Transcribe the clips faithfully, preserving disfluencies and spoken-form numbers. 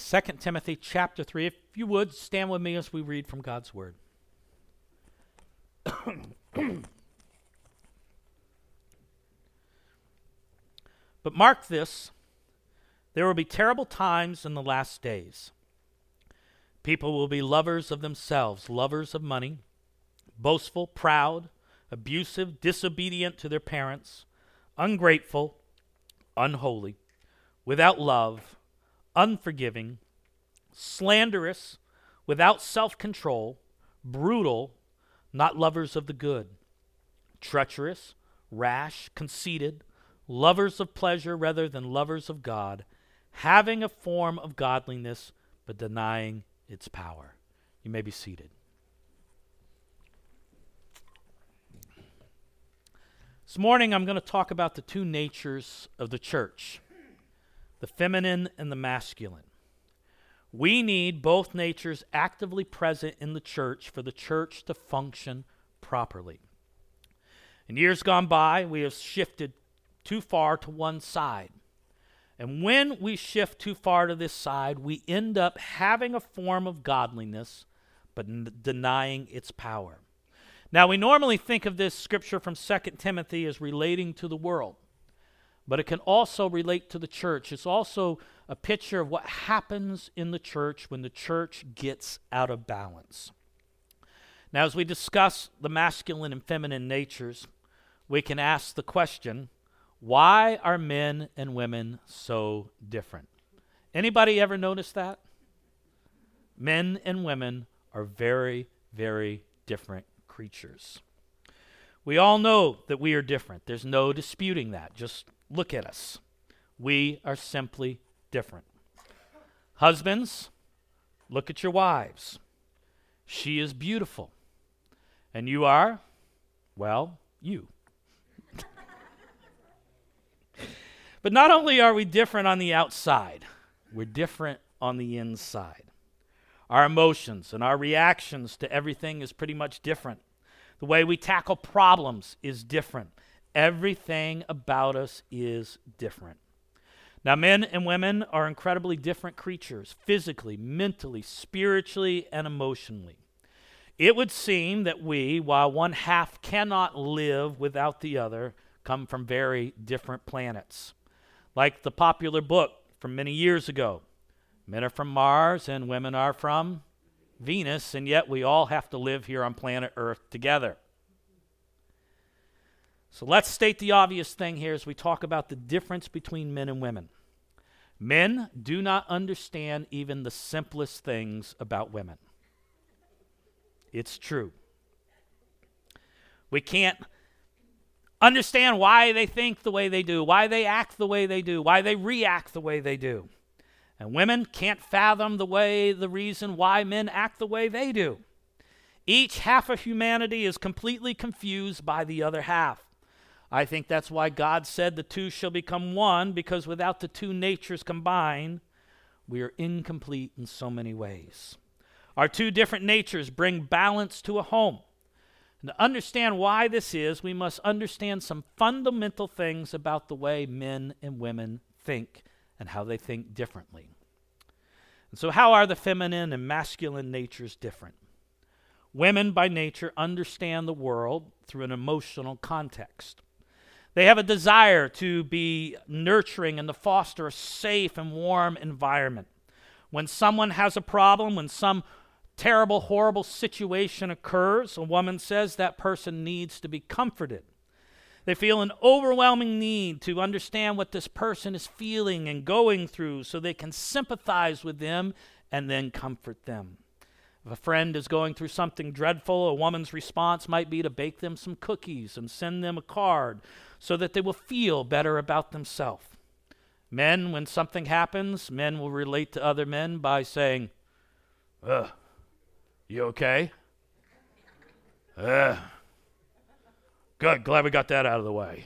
Second Timothy chapter three. If you would, stand with me as we read from God's word. But mark this, there will be terrible times in the last days. People will be lovers of themselves, lovers of money, boastful, proud, abusive, disobedient to their parents, ungrateful, unholy, without love, unforgiving, slanderous, without self-control, brutal, not lovers of the good, treacherous, rash, conceited, lovers of pleasure rather than lovers of God, having a form of godliness but denying its power. You may be seated. This morning I'm going to talk about the two natures of the church, the feminine and the masculine. We need both natures actively present in the church for the church to function properly. In years gone by, we have shifted too far to one side. And when we shift too far to this side, we end up having a form of godliness, but n- denying its power. Now, we normally think of this scripture from Second Timothy as relating to the world, but it can also relate to the church. It's also a picture of what happens in the church when the church gets out of balance. Now, as we discuss the masculine and feminine natures, we can ask the question, why are men and women so different? Anybody ever notice that? Men and women are very, very different creatures. We all know that we are different. There's no disputing that. Just look at us. We are simply different. Husbands, look at your wives. She is beautiful. And you are, well, you. But not only are we different on the outside, we're different on the inside. Our emotions and our reactions to everything is pretty much different. The way we tackle problems is different. Everything about us is different. Now, men and women are incredibly different creatures, physically, mentally, spiritually, and emotionally. It would seem that we, while one half cannot live without the other, come from very different planets. Like the popular book from many years ago, men are from Mars and women are from Venus, and yet we all have to live here on planet Earth together. So let's state the obvious thing here as we talk about the difference between men and women. Men do not understand even the simplest things about women. It's true. We can't understand why they think the way they do, why they act the way they do, why they react the way they do. And women can't fathom the way, the reason why men act the way they do. Each half of humanity is completely confused by the other half. I think that's why God said the two shall become one, because without the two natures combined, we are incomplete in so many ways. Our two different natures bring balance to a home. And to understand why this is, we must understand some fundamental things about the way men and women think and how they think differently. And so how are the feminine and masculine natures different? Women by nature understand the world through an emotional context. They have a desire to be nurturing and to foster a safe and warm environment. When someone has a problem, when some terrible, horrible situation occurs, a woman says that person needs to be comforted. They feel an overwhelming need to understand what this person is feeling and going through so they can sympathize with them and then comfort them. If a friend is going through something dreadful, a woman's response might be to bake them some cookies and send them a card so that they will feel better about themselves. Men, when something happens, men will relate to other men by saying, ugh, you okay? Uh, good, glad we got that out of the way.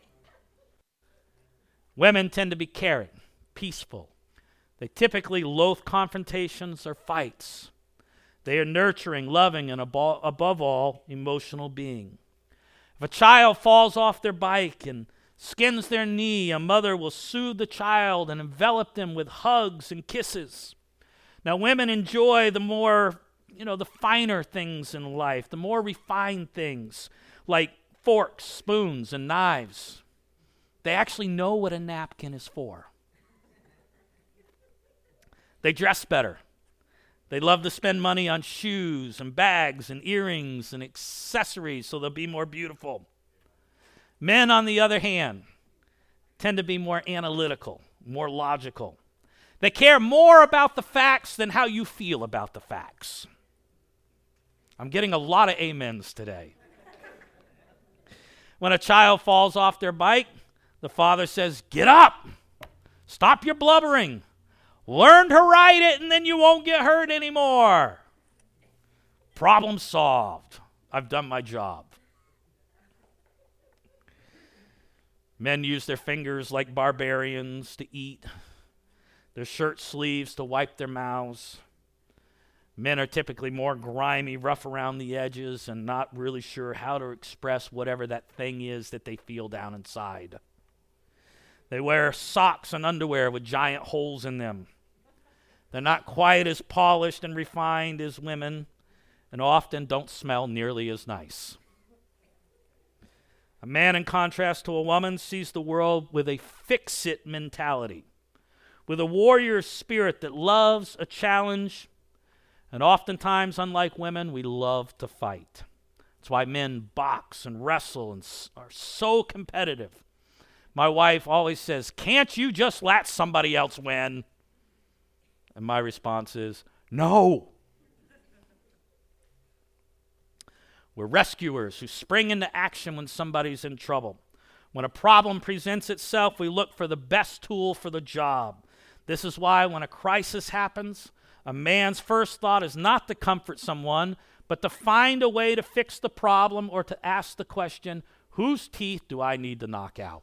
Women tend to be caring, peaceful. They typically loathe confrontations or fights. They are nurturing, loving, and abo- above all, emotional being. If a child falls off their bike and skins their knee, a mother will soothe the child and envelop them with hugs and kisses. Now, women enjoy the more, you know, the finer things in life, the more refined things, like forks, spoons, and knives. They actually know what a napkin is for. They dress better. They love to spend money on shoes and bags and earrings and accessories so they'll be more beautiful. Men, on the other hand, tend to be more analytical, more logical. They care more about the facts than how you feel about the facts. I'm getting a lot of amens today. When a child falls off their bike, the father says, "Get up! Stop your blubbering! Learn to ride it and then you won't get hurt anymore." Problem solved. I've done my job. Men use their fingers like barbarians to eat, their shirt sleeves to wipe their mouths. Men are typically more grimy, rough around the edges, and not really sure how to express whatever that thing is that they feel down inside. They wear socks and underwear with giant holes in them. They're not quite as polished and refined as women, and often don't smell nearly as nice. A man, in contrast to a woman, sees the world with a fix-it mentality, with a warrior spirit that loves a challenge, and oftentimes, unlike women, we love to fight. That's why men box and wrestle and are so competitive. My wife always says, "Can't you just let somebody else win?" And my response is, "No." We're rescuers who spring into action when somebody's in trouble. When a problem presents itself, we look for the best tool for the job. This is why when a crisis happens, a man's first thought is not to comfort someone, but to find a way to fix the problem or to ask the question, whose teeth do I need to knock out?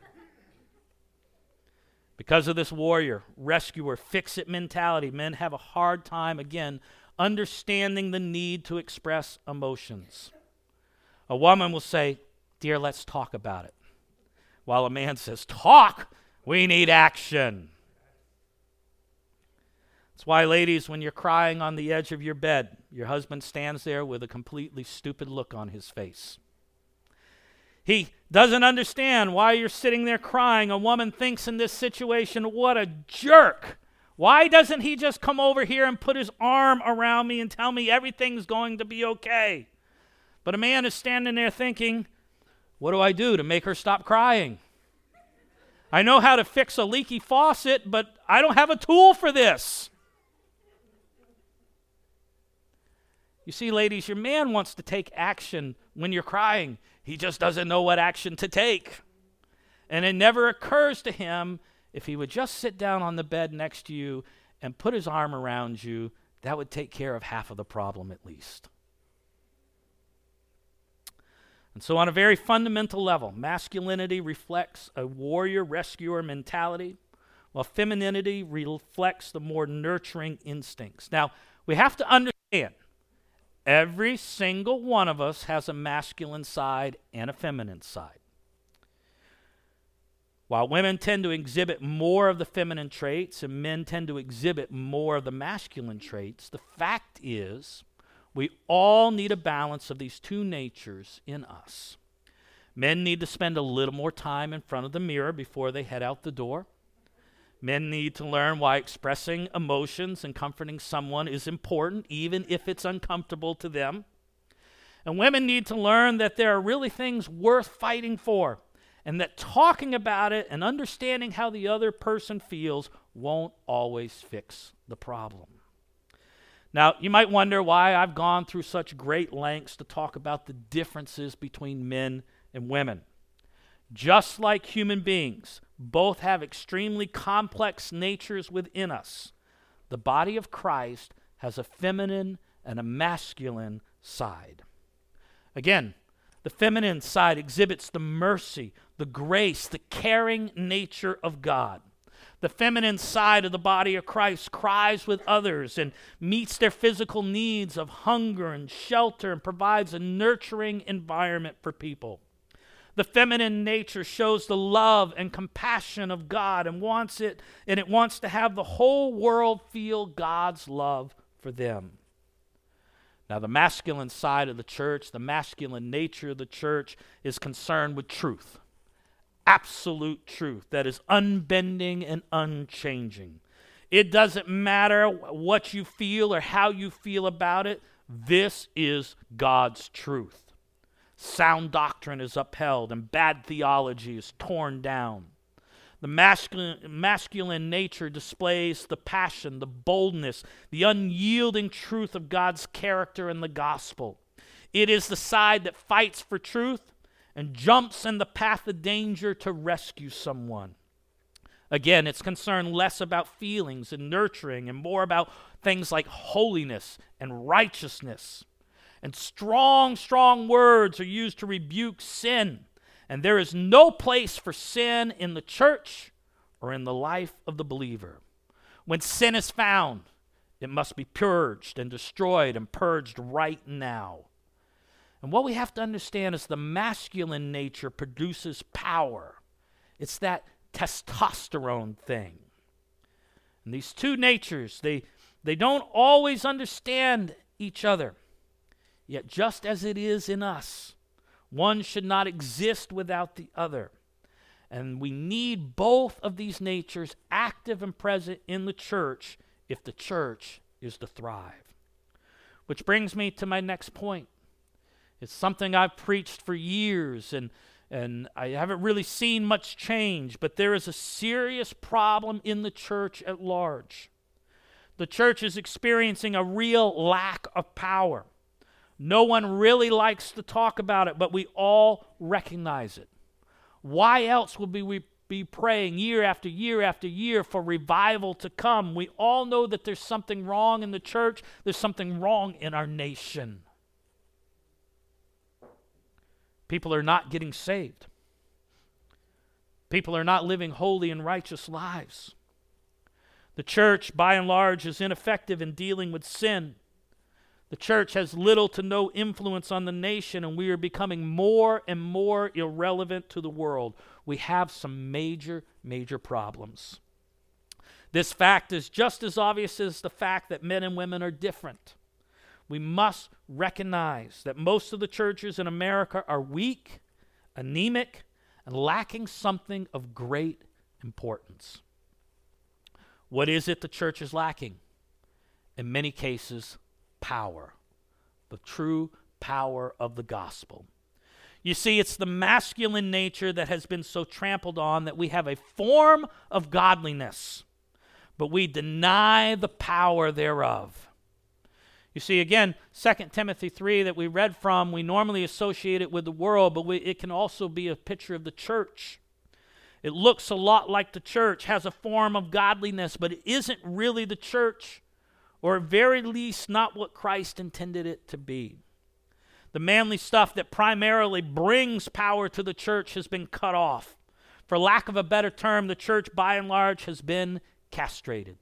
Because of this warrior, rescuer, fix-it mentality, men have a hard time, again, understanding the need to express emotions. A woman will say, "Dear, let's talk about it." While a man says, "Talk? We need action." That's why, ladies, when you're crying on the edge of your bed, your husband stands there with a completely stupid look on his face. He doesn't understand why you're sitting there crying. A woman thinks in this situation, "What a jerk. Why doesn't he just come over here and put his arm around me and tell me everything's going to be okay?" But a man is standing there thinking, "What do I do to make her stop crying? I know how to fix a leaky faucet, but I don't have a tool for this." You see, ladies, your man wants to take action when you're crying. He just doesn't know what action to take. And it never occurs to him, if he would just sit down on the bed next to you and put his arm around you, that would take care of half of the problem at least. And so on a very fundamental level, masculinity reflects a warrior rescuer mentality, while femininity reflects the more nurturing instincts. Now, we have to understand, every single one of us has a masculine side and a feminine side. While women tend to exhibit more of the feminine traits and men tend to exhibit more of the masculine traits, the fact is we all need a balance of these two natures in us. Men need to spend a little more time in front of the mirror before they head out the door. Men need to learn why expressing emotions and comforting someone is important, even if it's uncomfortable to them. And women need to learn that there are really things worth fighting for, and that talking about it and understanding how the other person feels won't always fix the problem. Now, you might wonder why I've gone through such great lengths to talk about the differences between men and women. Just like human beings, both have extremely complex natures within us. The body of Christ has a feminine and a masculine side. Again, the feminine side exhibits the mercy, the grace, the caring nature of God. The feminine side of the body of Christ cries with others and meets their physical needs of hunger and shelter and provides a nurturing environment for people. The feminine nature shows the love and compassion of God and wants it, and it wants to have the whole world feel God's love for them. Now, the masculine side of the church, the masculine nature of the church, is concerned with truth. Absolute truth that is unbending and unchanging. It doesn't matter what you feel or how you feel about it. This is God's truth. Sound doctrine is upheld and bad theology is torn down. The masculine, masculine nature displays the passion, the boldness, the unyielding truth of God's character and the gospel. It is the side that fights for truth and jumps in the path of danger to rescue someone. Again, it's concerned less about feelings and nurturing and more about things like holiness and righteousness. And strong, strong words are used to rebuke sin. And there is no place for sin in the church or in the life of the believer. When sin is found, it must be purged and destroyed and purged right now. And what we have to understand is the masculine nature produces power. It's that testosterone thing. And these two natures, they, they don't always understand each other. Yet just as it is in us, one should not exist without the other. And we need both of these natures active and present in the church if the church is to thrive. Which brings me to my next point. It's something I've preached for years, and, and I haven't really seen much change, but there is a serious problem in the church at large. The church is experiencing a real lack of power. No one really likes to talk about it, but we all recognize it. Why else would we be praying year after year after year for revival to come? We all know that there's something wrong in the church. There's something wrong in our nation. People are not getting saved. People are not living holy and righteous lives. The church, by and large, is ineffective in dealing with sin. The church has little to no influence on the nation, and we are becoming more and more irrelevant to the world. We have some major, major problems. This fact is just as obvious as the fact that men and women are different. We must recognize that most of the churches in America are weak, anemic, and lacking something of great importance. What is it the church is lacking? In many cases, power, the true power of the gospel. You see, it's the masculine nature that has been so trampled on that we have a form of godliness, but we deny the power thereof. You see, again, Second Timothy three that we read from, we normally associate it with the world, but we, it can also be a picture of the church. It looks a lot like the church, has a form of godliness, but it isn't really the church. Or at very least not what Christ intended it to be. The manly stuff that primarily brings power to the church has been cut off. For lack of a better term, the church by and large has been castrated.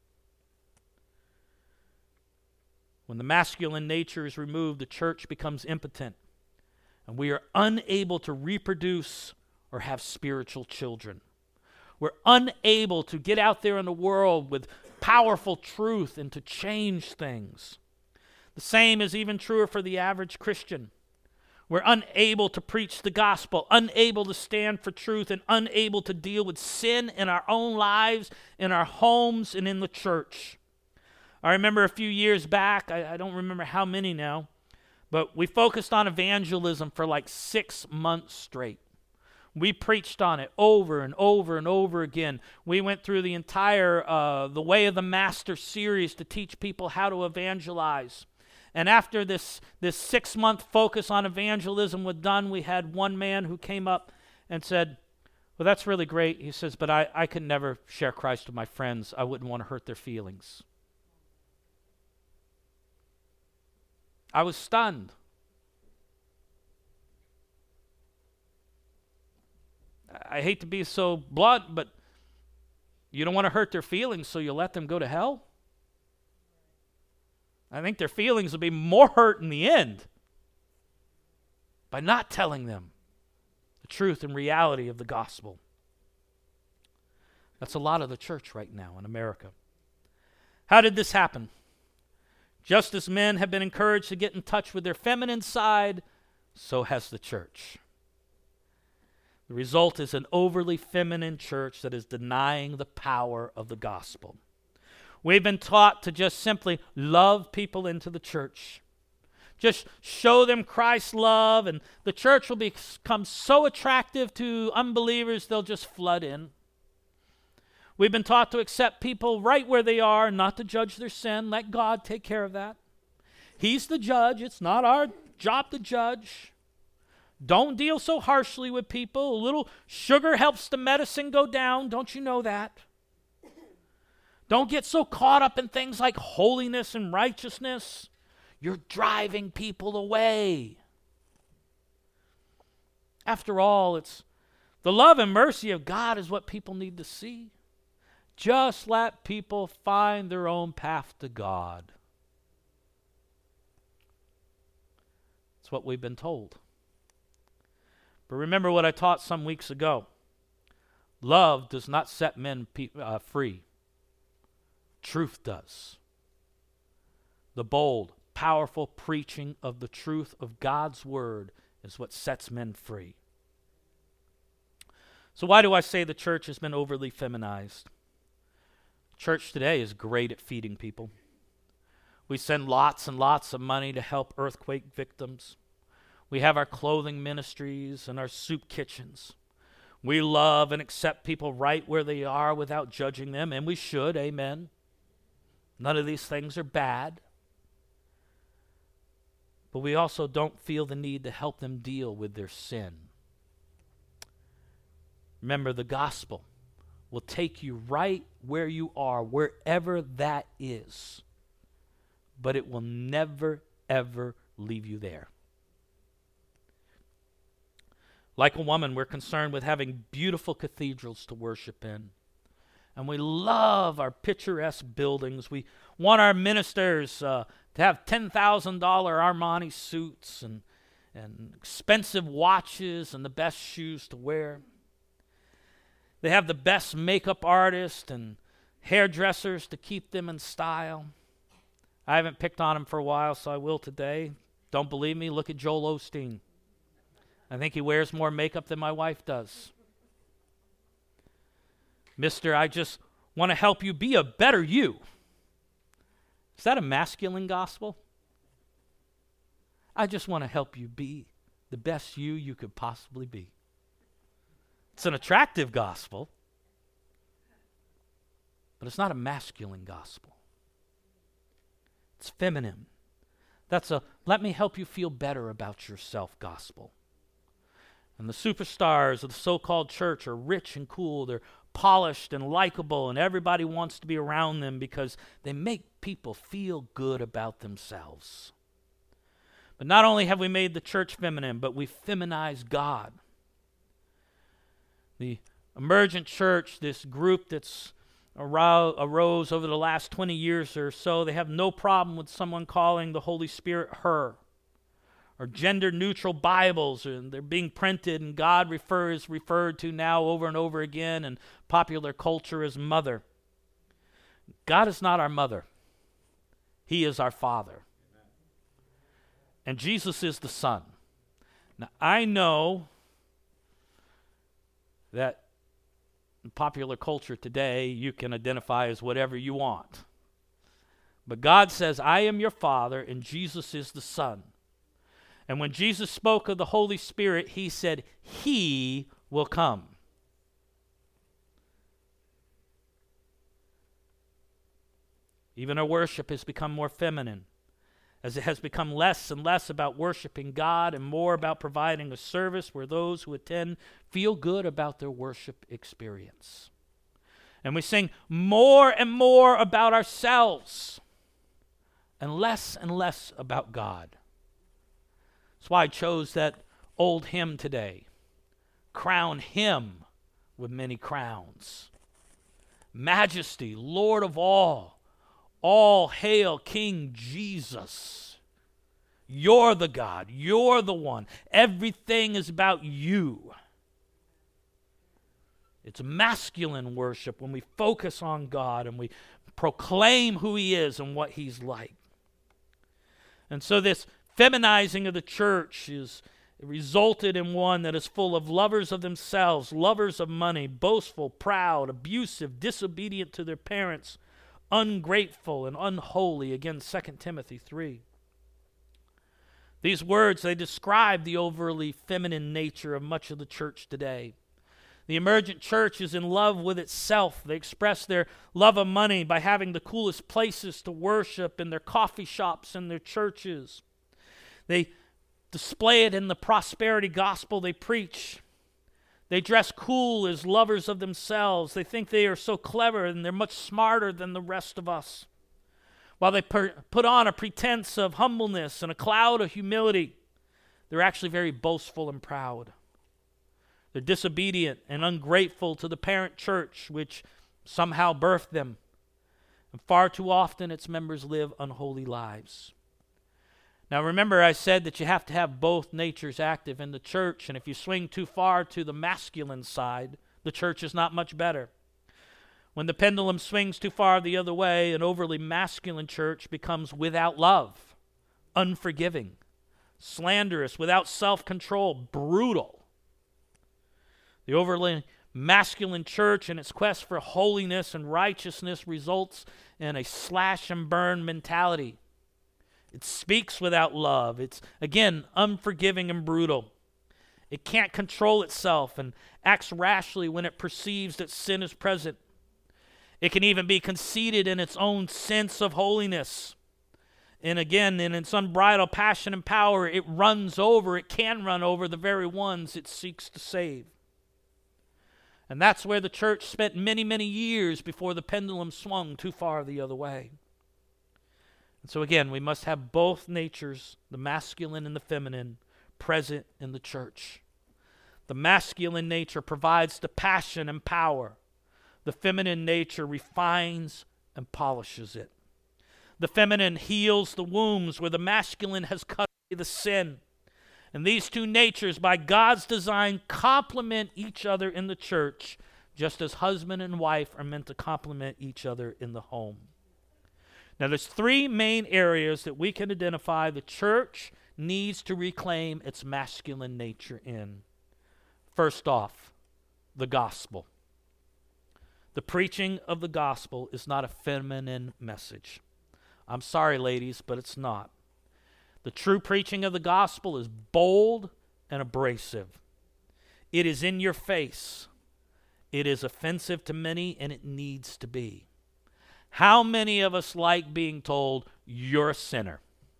When the masculine nature is removed, the church becomes impotent, and we are unable to reproduce or have spiritual children. We're unable to get out there in the world with powerful truth and to change things. The same is even truer for the average Christian. We're unable to preach the gospel, unable to stand for truth, and unable to deal with sin in our own lives, in our homes, and in the church. I remember a few years back, I, I don't remember how many now, but we focused on evangelism for like six months straight. We preached on it over and over and over again. We went through the entire uh, The Way of the Master series to teach people how to evangelize. And after this, this six-month focus on evangelism was done, we had one man who came up and said, well, that's really great. He says, but I, I could never share Christ with my friends. I wouldn't want to hurt their feelings. I was stunned. I hate to be so blunt, but you don't want to hurt their feelings, so you let them go to hell? I think their feelings will be more hurt in the end by not telling them the truth and reality of the gospel. That's a lot of the church right now in America. How did this happen? Just as men have been encouraged to get in touch with their feminine side, so has the church. The result is an overly feminine church that is denying the power of the gospel. We've been taught to just simply love people into the church. Just show them Christ's love, and the church will become so attractive to unbelievers, they'll just flood in. We've been taught to accept people right where they are, not to judge their sin. Let God take care of that. He's the judge. It's not our job to judge. Don't deal so harshly with people. A little sugar helps the medicine go down. Don't you know that? Don't get so caught up in things like holiness and righteousness. You're driving people away. After all, it's the love and mercy of God is what people need to see. Just let people find their own path to God. That's what we've been told. But remember what I taught some weeks ago. Love does not set men pe- uh, free. Truth does. The bold, powerful preaching of the truth of God's word is what sets men free. So why do I say the church has been overly feminized? Church today is great at feeding people. We send lots and lots of money to help earthquake victims. We have our clothing ministries and our soup kitchens. We love and accept people right where they are without judging them, and we should, amen. None of these things are bad. But we also don't feel the need to help them deal with their sin. Remember, the gospel will take you right where you are, wherever that is. But it will never, ever leave you there. Like a woman, we're concerned with having beautiful cathedrals to worship in. And we love our picturesque buildings. We want our ministers uh, to have ten thousand dollars Armani suits and, and expensive watches and the best shoes to wear. They have the best makeup artists and hairdressers to keep them in style. I haven't picked on them for a while, so I will today. Don't believe me? Look at Joel Osteen. I think he wears more makeup than my wife does. Mister, I just want to help you be a better you. Is that a masculine gospel? I just want to help you be the best you you could possibly be. It's an attractive gospel, but it's not a masculine gospel. It's feminine. That's a let me help you feel better about yourself gospel. And the superstars of the so-called church are rich and cool. They're polished and likable, and everybody wants to be around them because they make people feel good about themselves. But not only have we made the church feminine, but we feminize God. The emergent church, this group that's arose, arose over the last twenty years or so, they have no problem with someone calling the Holy Spirit her. Or gender-neutral Bibles, and they're being printed, and God refers referred to now over and over again in popular culture as mother. God is not our mother. He is our Father. And Jesus is the Son. Now, I know that in popular culture today, you can identify as whatever you want. But God says, I am your Father, and Jesus is the Son. And when Jesus spoke of the Holy Spirit, he said, He will come. Even our worship has become more feminine, as it has become less and less about worshiping God and more about providing a service where those who attend feel good about their worship experience. And we sing more and more about ourselves and less and less about God. That's why I chose that old hymn today. Crown him with many crowns. Majesty, Lord of all. All hail King Jesus. You're the God. You're the one. Everything is about you. It's masculine worship when we focus on God and we proclaim who he is and what he's like. And so this feminizing of the church is resulted in one that is full of lovers of themselves, lovers of money, boastful, proud, abusive, disobedient to their parents, ungrateful, and unholy. Again, Second Timothy three. These words, they describe the overly feminine nature of much of the church today. The emergent church is in love with itself. They express their love of money by having the coolest places to worship in their coffee shops and their churches. They display it in the prosperity gospel they preach. They dress cool as lovers of themselves. They think they are so clever and they're much smarter than the rest of us. While they per- put on a pretense of humbleness and a cloud of humility, they're actually very boastful and proud. They're disobedient and ungrateful to the parent church, which somehow birthed them. And far too often, its members live unholy lives. Now remember, I said that you have to have both natures active in the church, and if you swing too far to the masculine side, the church is not much better. When the pendulum swings too far the other way, an overly masculine church becomes without love, unforgiving, slanderous, without self-control, brutal. The overly masculine church in its quest for holiness and righteousness results in a slash and burn mentality. It speaks without love. It's, again, unforgiving and brutal. It can't control itself and acts rashly when it perceives that sin is present. It can even be conceited in its own sense of holiness. And again, in its unbridled passion and power, it runs over, it can run over the very ones it seeks to save. And that's where the church spent many, many years before the pendulum swung too far the other way. And so again, we must have both natures, the masculine and the feminine, present in the church. The masculine nature provides the passion and power. The feminine nature refines and polishes it. The feminine heals the wounds where the masculine has cut away the sin. And these two natures, by God's design, complement each other in the church, just as husband and wife are meant to complement each other in the home. Now, there's three main areas that we can identify the church needs to reclaim its masculine nature in. First off, the gospel. The preaching of the gospel is not a feminine message. I'm sorry, ladies, but it's not. The true preaching of the gospel is bold and abrasive. It is in your face. It is offensive to many, and it needs to be. How many of us like being told, you're a sinner?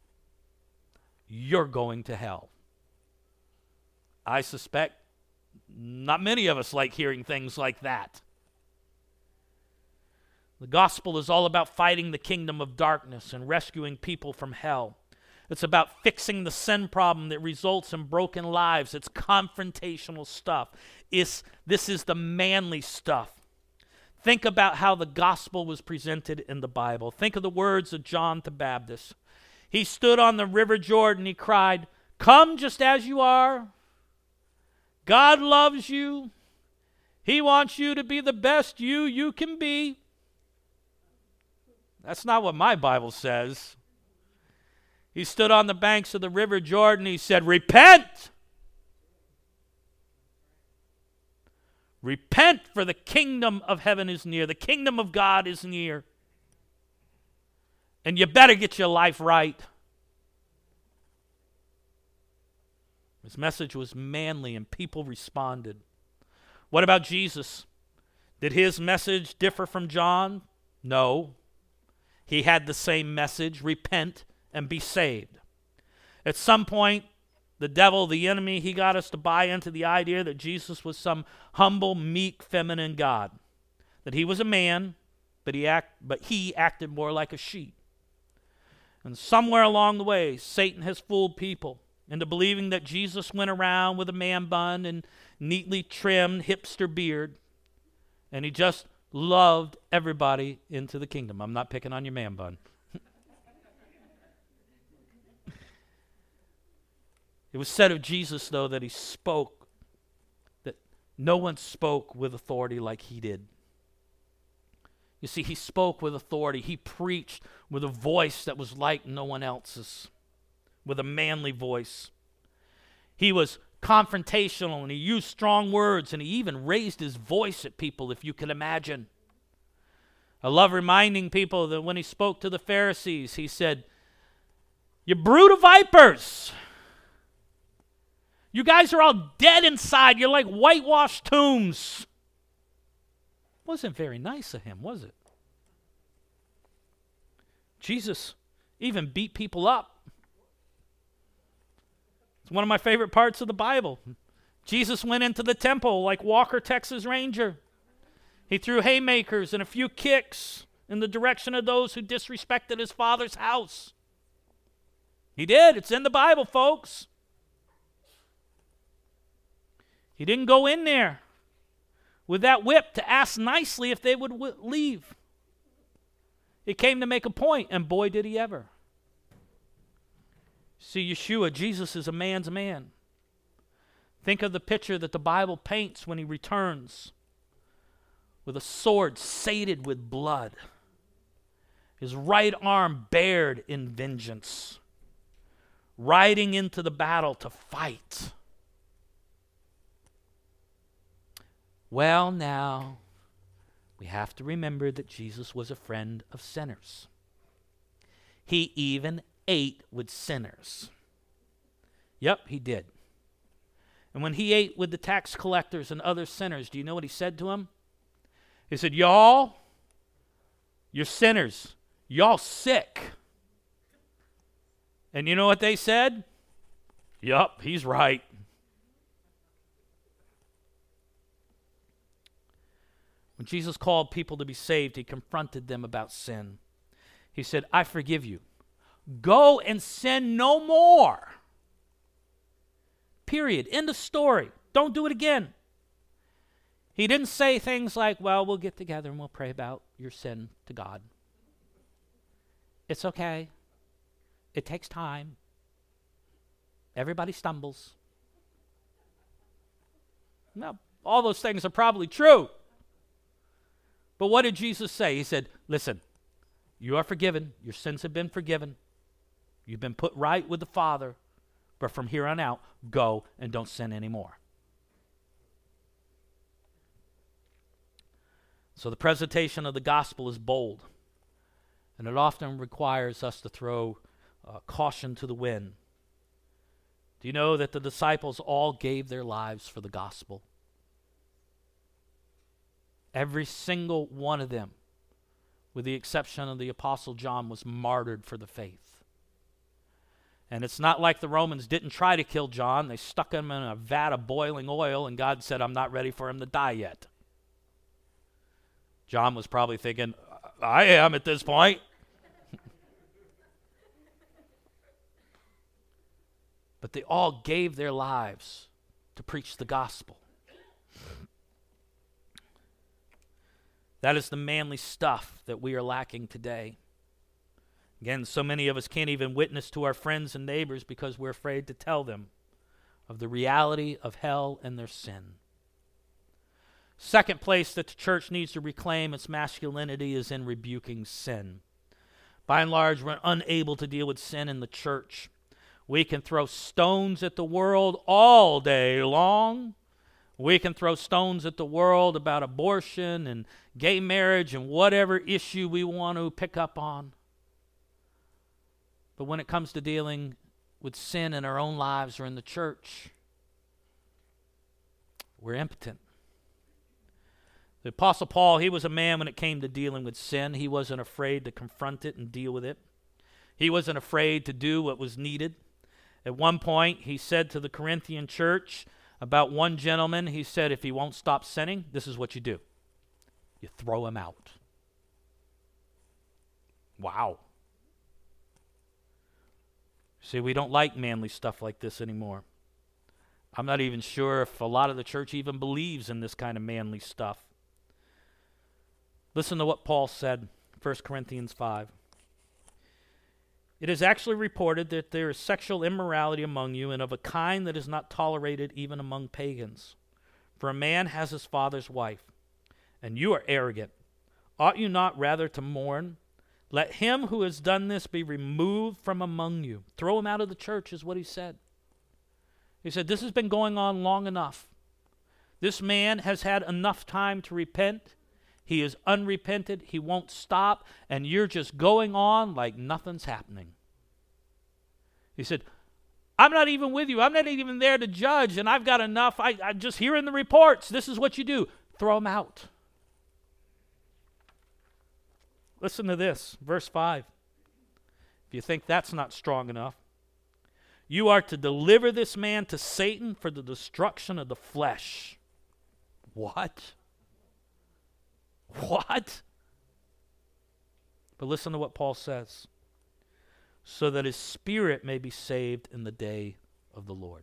You're going to hell. I suspect not many of us like hearing things like that. The gospel is all about fighting the kingdom of darkness and rescuing people from hell. It's about fixing the sin problem that results in broken lives. It's confrontational stuff. It's, this is the manly stuff. Think about how the gospel was presented in the Bible. Think of the words of John the Baptist. He stood on the river Jordan. He cried, "Come just as you are. God loves you. He wants you to be the best you you can be." That's not what my Bible says. He stood on the banks of the river Jordan. He said, "Repent. Repent, for the kingdom of heaven is near. The kingdom of God is near. And you better get your life right." His message was manly, and people responded. What about Jesus? Did his message differ from John? No. He had the same message: repent and be saved. At some point, the devil, the enemy, he got us to buy into the idea that Jesus was some humble, meek, feminine God. That he was a man, but he act, but he acted more like a sheep. And somewhere along the way, Satan has fooled people into believing that Jesus went around with a man bun and neatly trimmed hipster beard, and he just loved everybody into the kingdom. I'm not picking on your man bun. It was said of Jesus, though, that he spoke that No one spoke with authority like he did. You see, he spoke with authority. He preached with a voice that was like no one else's, with a manly voice. He was confrontational, and he used strong words, and he even raised his voice at people, if you can imagine. I love reminding people that when he spoke to the Pharisees, he said, "You brood of vipers. You guys are all dead inside. You're like whitewashed tombs." Wasn't very nice of him, was it? Jesus even beat people up. It's one of my favorite parts of the Bible. Jesus went into the temple like Walker, Texas Ranger. He threw haymakers and a few kicks in the direction of those who disrespected his Father's house. He did. It's in the Bible, folks. He didn't go in there with that whip to ask nicely if they would w- leave. He came to make a point, and boy, did he ever. See, Yeshua, Jesus is a man's man. Think of the picture that the Bible paints when he returns with a sword sated with blood, his right arm bared in vengeance, riding into the battle to fight. Well, now, we have to remember that Jesus was a friend of sinners. He even ate with sinners. Yep, he did. And when he ate with the tax collectors and other sinners, do you know what he said to them? He said, "Y'all, you're sinners. Y'all sick." And you know what they said? "Yup, he's right." When Jesus called people to be saved, he confronted them about sin. He said, "I forgive you. Go and sin no more." Period. End of story. Don't do it again. He didn't say things like, "Well, we'll get together and we'll pray about your sin to God. It's okay. It takes time. Everybody stumbles." No, all those things are probably true. But what did Jesus say? He said, "Listen, you are forgiven. Your sins have been forgiven. You've been put right with the Father. But from here on out, go and don't sin anymore." So the presentation of the gospel is bold, and it often requires us to throw uh, caution to the wind. Do you know that the disciples all gave their lives for the gospel? Every single one of them, with the exception of the Apostle John, was martyred for the faith. And it's not like the Romans didn't try to kill John. They stuck him in a vat of boiling oil, and God said, "I'm not ready for him to die yet." John was probably thinking, "I am at this point." But they all gave their lives to preach the gospel. That is the manly stuff that we are lacking today. Again, so many of us can't even witness to our friends and neighbors because we're afraid to tell them of the reality of hell and their sin. Second place that the church needs to reclaim its masculinity is in rebuking sin. By and large, we're unable to deal with sin in the church. We can throw stones at the world all day long. We can throw stones at the world about abortion and gay marriage and whatever issue we want to pick up on. But when it comes to dealing with sin in our own lives or in the church, we're impotent. The Apostle Paul, he was a man when it came to dealing with sin. He wasn't afraid to confront it and deal with it. He wasn't afraid to do what was needed. At one point, he said to the Corinthian church about one gentleman, he said, if he won't stop sinning, this is what you do. You throw him out. Wow. See, we don't like manly stuff like this anymore. I'm not even sure if a lot of the church even believes in this kind of manly stuff. Listen to what Paul said, First Corinthians five. It is actually reported that there is sexual immorality among you, and of a kind that is not tolerated even among pagans. For a man has his father's wife, and you are arrogant. Ought you not rather to mourn? Let him who has done this be removed from among you. Throw him out of the church is what he said. He said, this has been going on long enough. This man has had enough time to repent. He is unrepented. He won't stop. And you're just going on like nothing's happening. He said, I'm not even with you. I'm not even there to judge. And I've got enough. I, I'm just hearing the reports. This is what you do. Throw him out. Listen to this. Verse five. If you think that's not strong enough. You are to deliver this man to Satan for the destruction of the flesh. What? What? But listen to what Paul says. So that his spirit may be saved in the day of the Lord.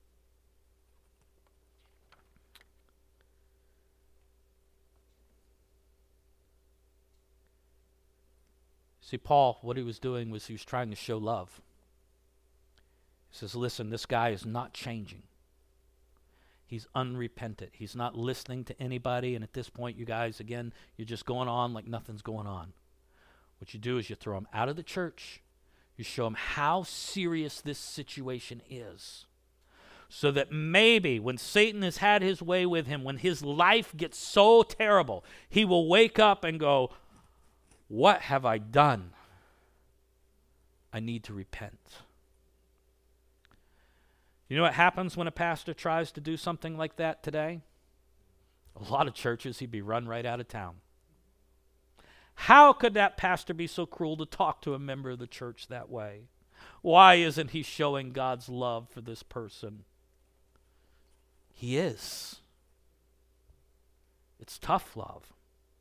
See, Paul, what he was doing was he was trying to show love. He says, listen, this guy is not changing. He's unrepentant. He's not listening to anybody. And at this point, you guys, again, you're just going on like nothing's going on. What you do is you throw him out of the church. You show him how serious this situation is. So that maybe when Satan has had his way with him, when his life gets so terrible, he will wake up and go, what have I done? I need to repent. You know what happens when a pastor tries to do something like that today? A lot of churches, he'd be run right out of town. How could that pastor be so cruel to talk to a member of the church that way? Why isn't he showing God's love for this person? He is. It's tough love.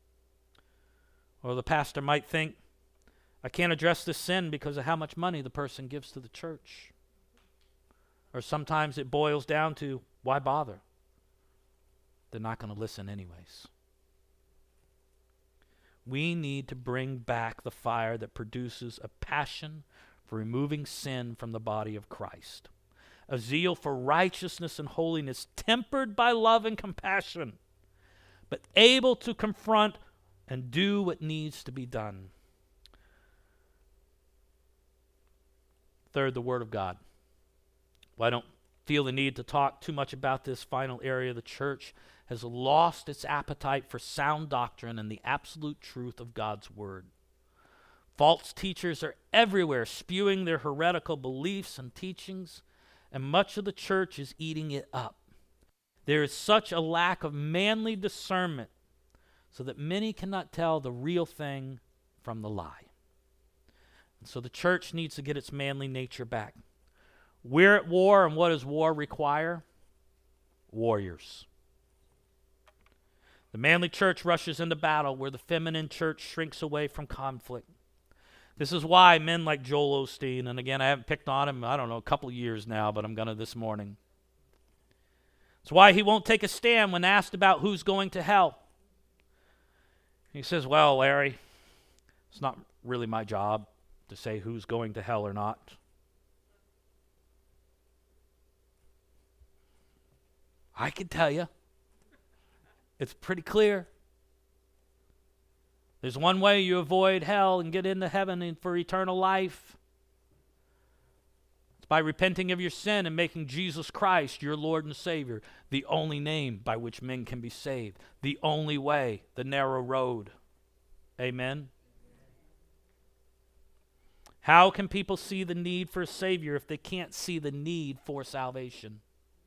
Or the pastor might think, I can't address this sin because of how much money the person gives to the church. Or sometimes it boils down to, why bother? They're not going to listen anyways. We need to bring back the fire that produces a passion for removing sin from the body of Christ. A zeal for righteousness and holiness tempered by love and compassion, but able to confront and do what needs to be done. Third, the Word of God. Well, I don't feel the need to talk too much about this final area. The church has lost its appetite for sound doctrine and the absolute truth of God's Word. False teachers are everywhere spewing their heretical beliefs and teachings, and much of the church is eating it up. There is such a lack of manly discernment so that many cannot tell the real thing from the lie. And so the church needs to get its manly nature back. We're at war, and what does war require? Warriors. The manly church rushes into battle where the feminine church shrinks away from conflict. This is why men like Joel Osteen, and again, I haven't picked on him, I don't know, a couple of years now, but I'm going to this morning. It's why he won't take a stand when asked about who's going to hell. He says, well, Larry, it's not really my job to say who's going to hell or not. I can tell you. It's pretty clear. There's one way you avoid hell and get into heaven and for eternal life. It's by repenting of your sin and making Jesus Christ your Lord and Savior, the only name by which men can be saved, the only way, the narrow road. Amen? How can people see the need for a Savior if they can't see the need for salvation?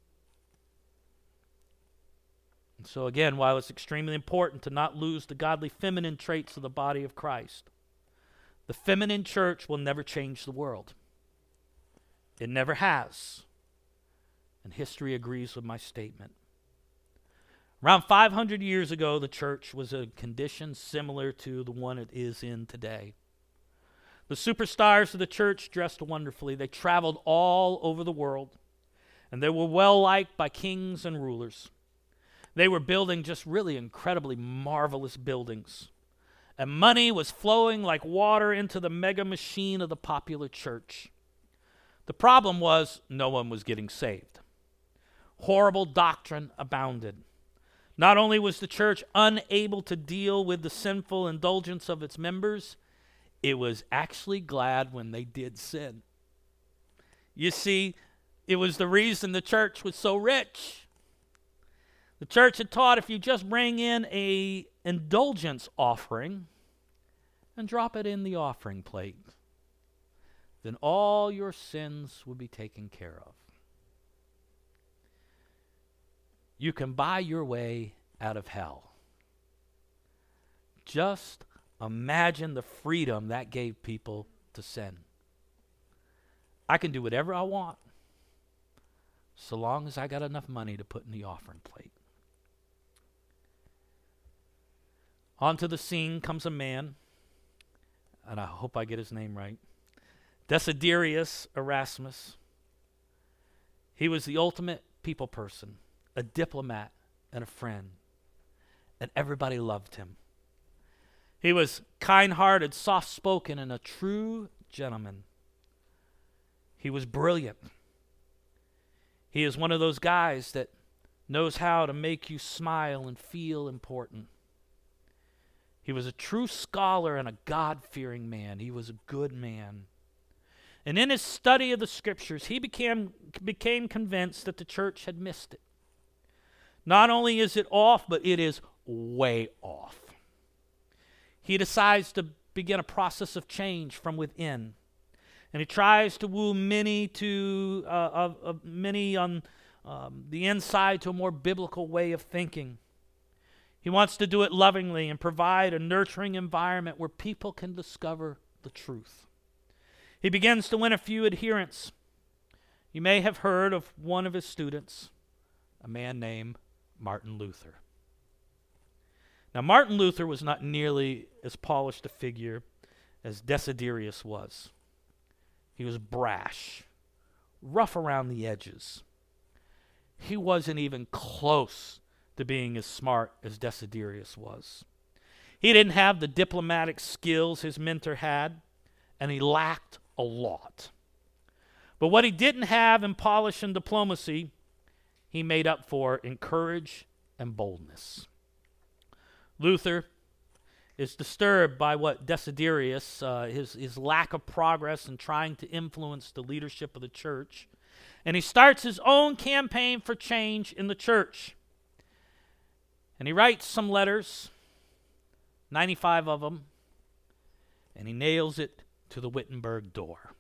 And so again, while it's extremely important to not lose the godly feminine traits of the body of Christ, the feminine church will never change the world. It never has. And history agrees with my statement. Around five hundred years ago, the church was a condition similar to the one it is in today. The superstars of the church dressed wonderfully. They traveled all over the world, and they were well liked by kings and rulers. They were building just really incredibly marvelous buildings. And money was flowing like water into the mega machine of the popular church. The problem was no one was getting saved. Horrible doctrine abounded. Not only was the church unable to deal with the sinful indulgence of its members, it was actually glad when they did sin. You see, it was the reason the church was so rich. The church had taught if you just bring in a indulgence offering and drop it in the offering plate, then all your sins would be taken care of. You can buy your way out of hell. Just imagine the freedom that gave people to sin. I can do whatever I want, so long as I got enough money to put in the offering plate. Onto the scene comes a man, and I hope I get his name right, Desiderius Erasmus. He was the ultimate people person, a diplomat and a friend, and everybody loved him. He was kind-hearted, soft-spoken, and a true gentleman. He was brilliant. He is one of those guys that knows how to make you smile and feel important. He was a true scholar and a God-fearing man. He was a good man. And in his study of the Scriptures, he became, became convinced that the church had missed it. Not only is it off, but it is way off. He decides to begin a process of change from within. And he tries to woo many to uh, of, of many on um, the inside to a more biblical way of thinking. He wants to do it lovingly and provide a nurturing environment where people can discover the truth. He begins to win a few adherents. You may have heard of one of his students, a man named Martin Luther. Now, Martin Luther was not nearly as polished a figure as Desiderius was. He was brash, rough around the edges. He wasn't even close to being as smart as Desiderius was. He didn't have the diplomatic skills his mentor had, and he lacked a lot. But what he didn't have in polish and diplomacy, he made up for in courage and boldness. Luther is disturbed by what Desiderius, uh, his, his lack of progress in trying to influence the leadership of the church, and he starts his own campaign for change in the church. And he writes some letters, ninety-five of them, and he nails it to the Wittenberg door.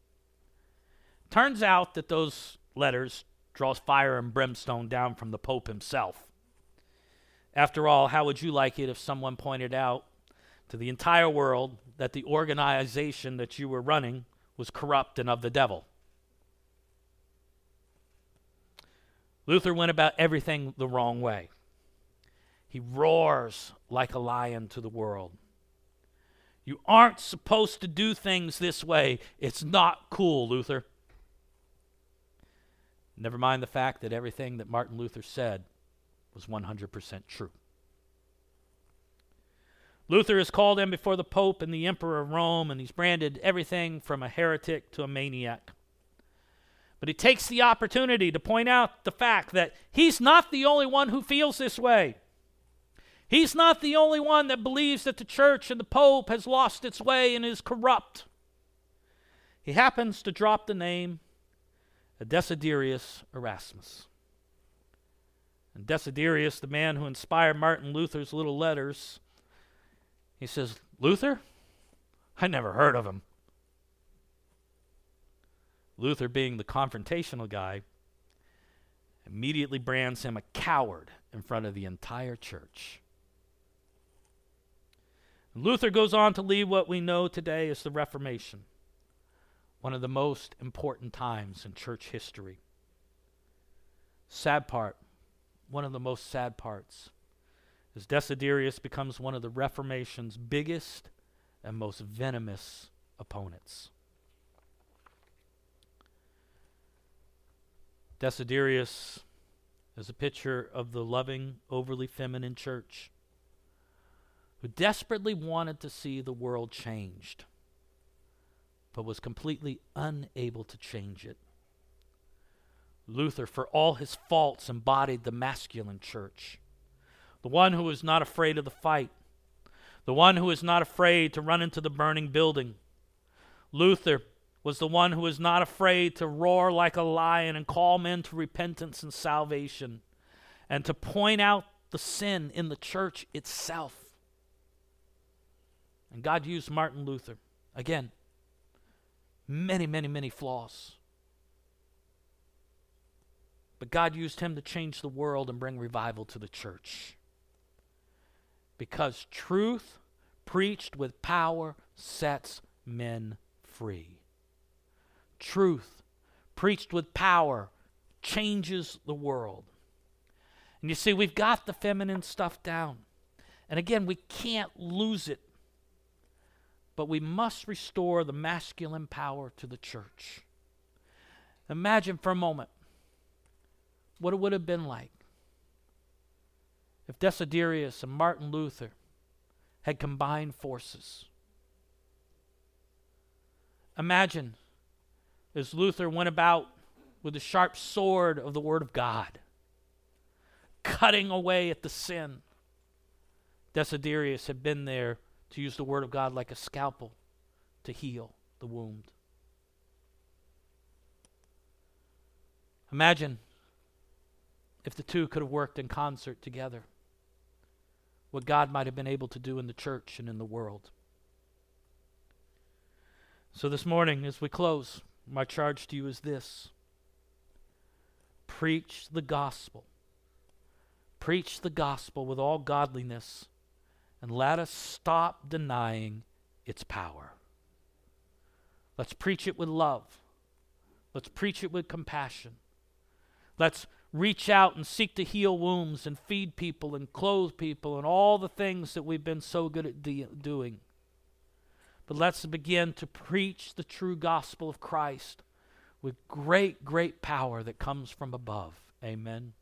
Turns out that those letters draws fire and brimstone down from the Pope himself. After all, how would you like it if someone pointed out to the entire world that the organization that you were running was corrupt and of the devil? Luther went about everything the wrong way. He roars like a lion to the world. You aren't supposed to do things this way. It's not cool, Luther. Never mind the fact that everything that Martin Luther said was one hundred percent true. Luther is called in before the Pope and the Emperor of Rome, and he's branded everything from a heretic to a maniac. But he takes the opportunity to point out the fact that he's not the only one who feels this way. He's not the only one that believes that the church and the Pope has lost its way and is corrupt. He happens to drop the name of Desiderius Erasmus. And Desiderius, the man who inspired Martin Luther's little letters, he says, Luther? I never heard of him. Luther, being the confrontational guy, immediately brands him a coward in front of the entire church. Luther goes on to lead what we know today as the Reformation, one of the most important times in church history. Sad part, one of the most sad parts, is Desiderius becomes one of the Reformation's biggest and most venomous opponents. Desiderius is a picture of the loving, overly feminine church who desperately wanted to see the world changed, but was completely unable to change it. Luther, for all his faults, embodied the masculine church, the one who is not afraid of the fight, the one who is not afraid to run into the burning building. Luther was the one who was not afraid to roar like a lion and call men to repentance and salvation, and to point out the sin in the church itself. And God used Martin Luther. Again, many, many, many flaws. But God used him to change the world and bring revival to the church. Because truth preached with power sets men free. Truth preached with power changes the world. And you see, we've got the feminine stuff down. And again, we can't lose it. But we must restore the masculine power to the church. Imagine for a moment what it would have been like if Desiderius and Martin Luther had combined forces. Imagine as Luther went about with the sharp sword of the Word of God, cutting away at the sin. Desiderius had been there to use the Word of God like a scalpel to heal the wound. Imagine if the two could have worked in concert together, what God might have been able to do in the church and in the world. So this morning, as we close, my charge to you is this: preach the gospel. Preach the gospel with all godliness, and let us stop denying its power. Let's preach it with love. Let's preach it with compassion. Let's reach out and seek to heal wounds and feed people and clothe people and all the things that we've been so good at de- doing. But let's begin to preach the true gospel of Christ with great, great power that comes from above. Amen.